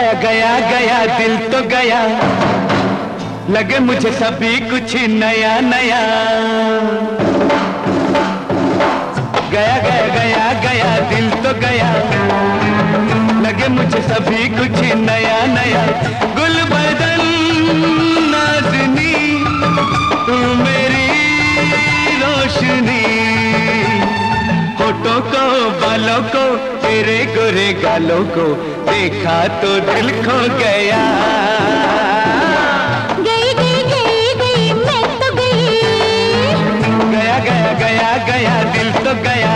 गया गया गया दिल तो गया, लगे मुझे सभी कुछ नया नया। गया गया गया गया दिल तो गया, लगे मुझे सभी कुछ नया नया। गुल बदन नाज़नी तू मेरी रोशनी, होठों को बालों को तेरे गोरे गालों को देखा तो दिल खो गया। गई गई गई गई मैं तो गई, गया गया गया गया दिल तो गया।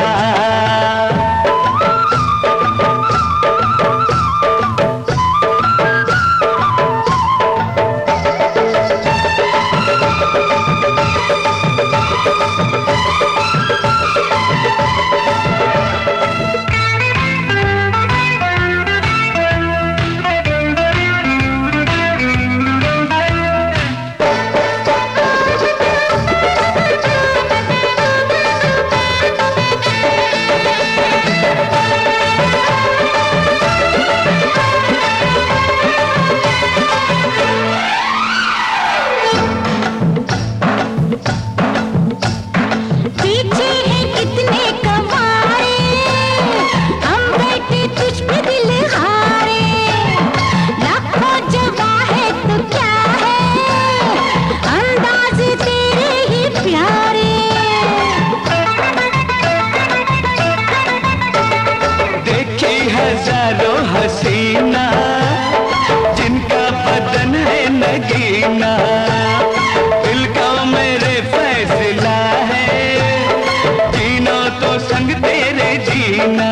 हजारों हसीना जिनका बदन है नगीना, दिल का मेरे फैसला है जीना तो संग तेरे जीना।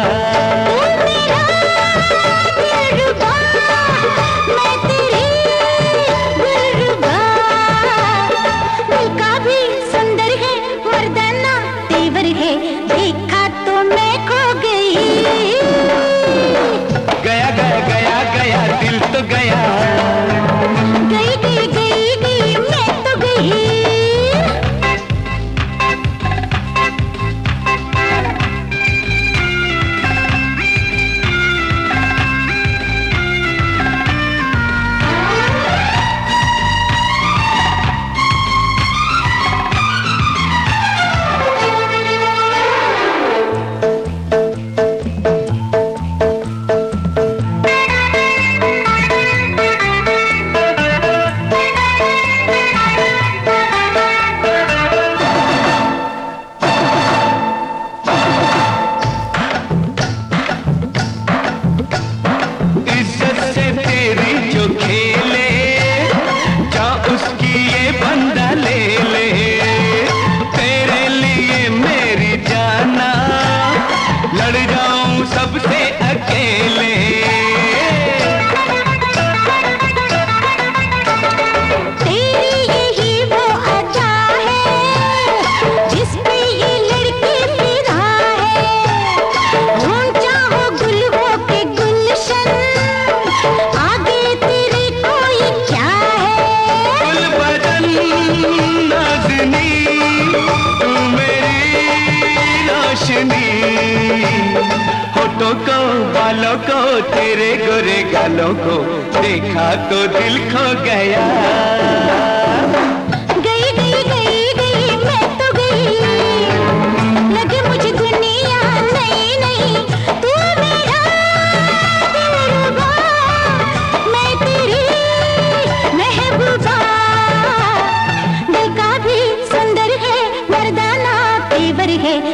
मैं तेरी दिलरुबा, दिल का भी सुंदर है मर्दाना तेवर है, देखा तो मैं खो गई। गया गया गया गया दिल तो गया, गई गई गई गई मैं तो गई। सबसे अकेले तेरी यही वो अदा है जिस पे ये लड़की फिदा है। ऊंचा हो गुल हो के गुलशन, आगे तेरे कोई क्या है। गुल बदन नाज़नी तू मेरी रोशनी, होठों को बालों को तेरे गोरे गालों को देखा तो दिल खो गया। गई गई गई गई मैं तो गई, लगे मुझे दुनिया नहीं नहीं। तू मेरा दिलरुबा, मैं तेरी महबूबा, दिल का भी सुंदर है मर्दाना तेवर है,